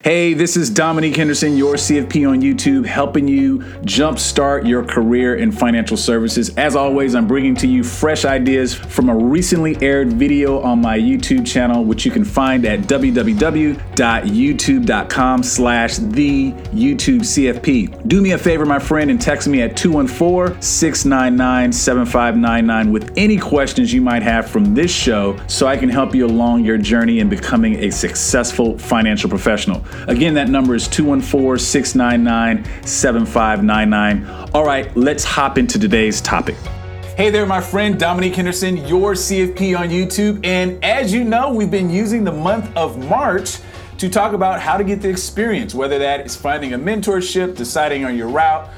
Hey, this is Dominique Henderson, your CFP on YouTube, helping you jumpstart your career in financial services. As always, I'm bringing to you fresh ideas from a recently aired video on my YouTube channel, which you can find at www.youtube.com/theyoutubecfp. Do me a favor, my friend, and text me at 214-699-7599 with any questions you might have from this show so I can help you along your journey in becoming a successful financial professional. Again, that number is 214-699-7599. All right, let's hop into today's topic. Hey there, my friend, Dominique Henderson, your CFP on YouTube. And as you know, we've been using the month of March to talk about how to get the experience, whether that is finding a mentorship, deciding on your route,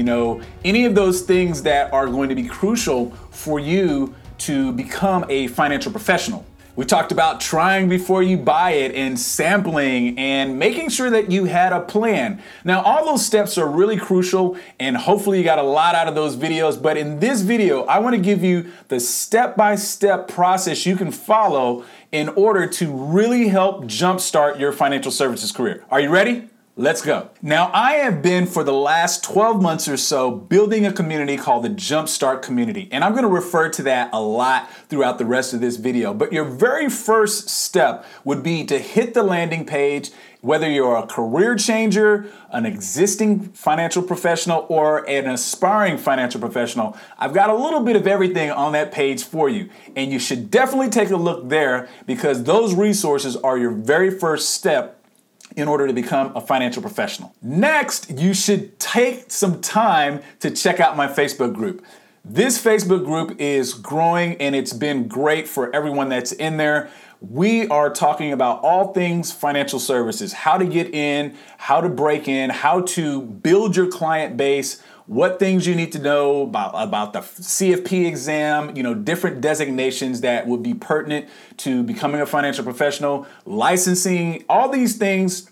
any of those things that are going to be crucial for you to become a financial professional. We talked about trying before you buy it and sampling and making sure that you had a plan. Now, all those steps are really crucial and hopefully you got a lot out of those videos. But in this video, I want to give you the step-by-step process you can follow in order to really help jumpstart your financial services career. Are you ready? Let's go. Now, I have been for the last 12 months or so building a community called the Jumpstart Community, and I'm going to refer to that a lot throughout the rest of this video. But your very first step would be to hit the landing page, whether you're a career changer, an existing financial professional, or an aspiring financial professional. I've got a little bit of everything on that page for you, and you should definitely take a look there because those resources are your very first step in order to become a financial professional. Next, you should take some time to check out my Facebook group. This Facebook group is growing and it's been great for everyone that's in there. We are talking about all things financial services, how to get in, how to break in, how to build your client base, what things you need to know about the CFP exam, different designations that would be pertinent to becoming a financial professional, licensing, all these things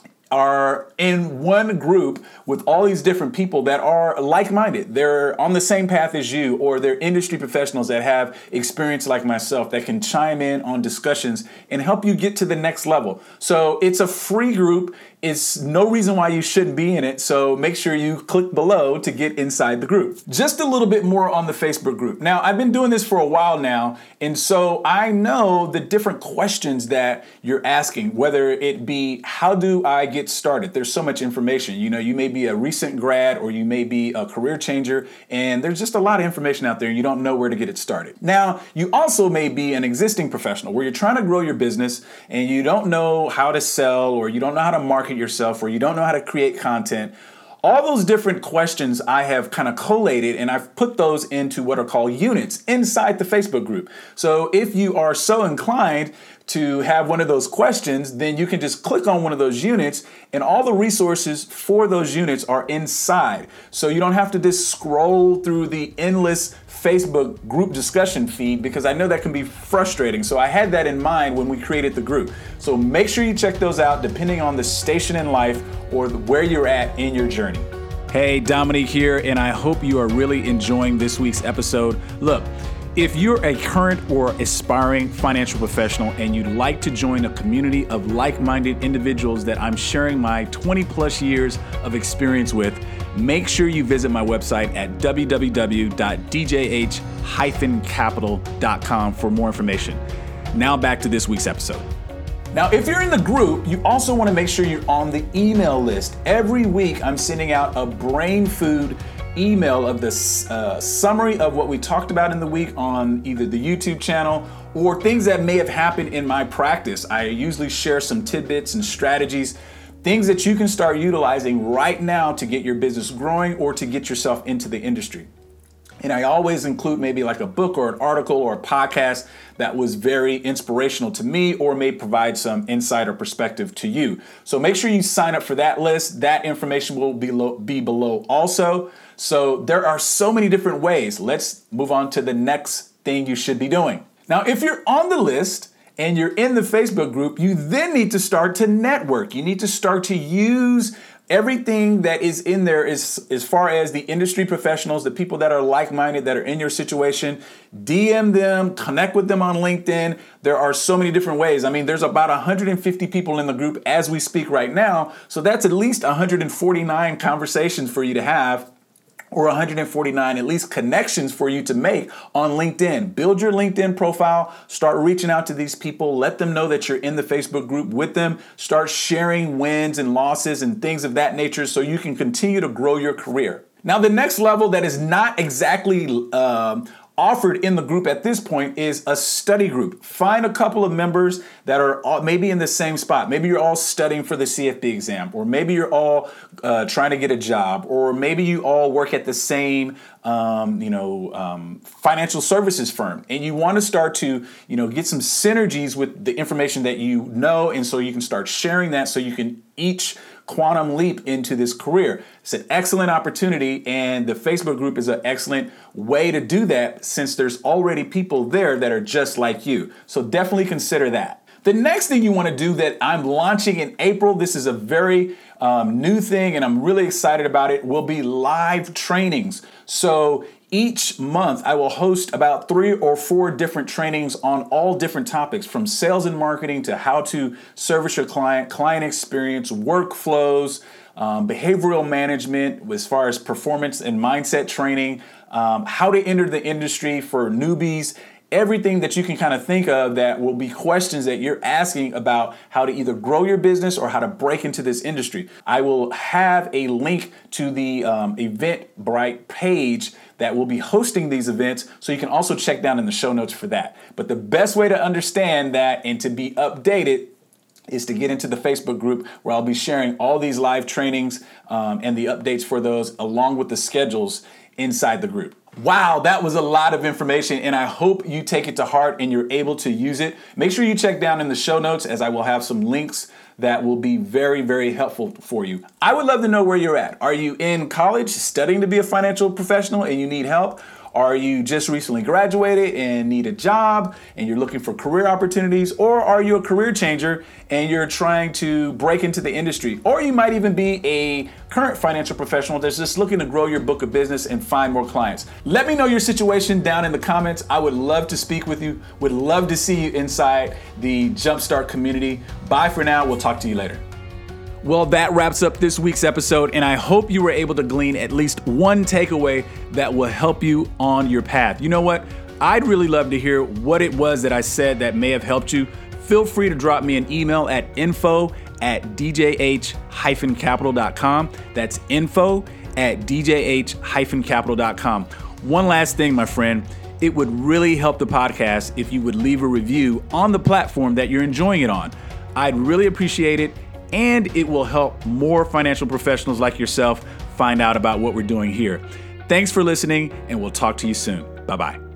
are in one group with all these different people that are like-minded. They're on the same path as you, or they're industry professionals that have experience like myself that can chime in on discussions and help you get to the next level. So it's a free group. It's no reason why you shouldn't be in it. So make sure you click below to get inside the group. Just a little bit more on the Facebook group. Now, I've been doing this for a while now, and so I know the different questions that you're asking, whether it be, how do I get started? There's so much information. You may be a recent grad or you may be a career changer, and there's just a lot of information out there and you don't know where to get it started. Now, you also may be an existing professional where you're trying to grow your business and you don't know how to sell, or you don't know how to market yourself, or you don't know how to create content. All those different questions I have kind of collated, and I've put those into what are called units inside the Facebook group. So if you are so inclined to have one of those questions, then you can just click on one of those units and all the resources for those units are inside. So you don't have to just scroll through the endless Facebook group discussion feed, because I know that can be frustrating. So I had that in mind when we created the group. So make sure you check those out depending on the station in life or where you're at in your journey. Hey, Dominique here, and I hope you are really enjoying this week's episode. Look, if you're a current or aspiring financial professional and you'd like to join a community of like-minded individuals that I'm sharing my 20 plus years of experience with, make sure you visit my website at www.djh-capital.com for more information. Now back to this week's episode. Now, if you're in the group, you also want to make sure you're on the email list. Every week, I'm sending out a brain food email of the summary of what we talked about in the week on either the YouTube channel or things that may have happened in my practice. I usually share some tidbits and strategies, things that you can start utilizing right now to get your business growing or to get yourself into the industry. And I always include maybe like a book or an article or a podcast that was very inspirational to me or may provide some insight or perspective to you. So make sure you sign up for that list. That information will be below also. So there are so many different ways. Let's move on to the next thing you should be doing. Now, if you're on the list and you're in the Facebook group, you then need to start to network. You need to start to use Everything that is in there is as far as the industry professionals, the people that are like-minded, that are in your situation. DM them, connect with them on LinkedIn. There are so many different ways. I mean, there's about 150 people in the group as we speak right now. So that's at least 149 conversations for you to have, or 149 at least connections for you to make on LinkedIn. Build your LinkedIn profile, start reaching out to these people, let them know that you're in the Facebook group with them, start sharing wins and losses and things of that nature so you can continue to grow your career. Now, the next level that is not exactly offered in the group at this point is a study group. Find a couple of members that are all, maybe in the same spot. Maybe you're all studying for the CFP exam, or maybe you're all trying to get a job, or maybe you all work at the same financial services firm, and you want to start to get some synergies with the information that you know, and so you can start sharing that so you can each quantum leap into this career. It's an excellent opportunity, and the Facebook group is an excellent way to do that since there's already people there that are just like you. So definitely consider that. The next thing you want to do that I'm launching in April, this is a very new thing and I'm really excited about it, will be live trainings. So each month I will host about 3 or 4 different trainings on all different topics, from sales and marketing to how to service your client experience, workflows, behavioral management as far as performance and mindset training, how to enter the industry for newbies. Everything that you can kind of think of that will be questions that you're asking about how to either grow your business or how to break into this industry. I will have a link to the Eventbrite page that will be hosting these events, so you can also check down in the show notes for that. But the best way to understand that and to be updated is to get into the Facebook group, where I'll be sharing all these live trainings and the updates for those, along with the schedules inside the group. Wow, that was a lot of information, and I hope you take it to heart and you're able to use it. Make sure you check down in the show notes, as I will have some links that will be very, very helpful for you. I would love to know where you're at. Are you in college studying to be a financial professional and you need help? Are you just recently graduated and need a job and you're looking for career opportunities? Or are you a career changer and you're trying to break into the industry? Or you might even be a current financial professional that's just looking to grow your book of business and find more clients. Let me know your situation down in the comments. I would love to speak with you. Would love to see you inside the Jumpstart community. Bye for now. We'll talk to you later. Well, that wraps up this week's episode, and I hope you were able to glean at least one takeaway that will help you on your path. You know what? I'd really love to hear what it was that I said that may have helped you. Feel free to drop me an email at info@djh-capital.com. That's info@djh-capital.com. One last thing, my friend. It would really help the podcast if you would leave a review on the platform that you're enjoying it on. I'd really appreciate it. And it will help more financial professionals like yourself find out about what we're doing here. Thanks for listening, and we'll talk to you soon. Bye-bye.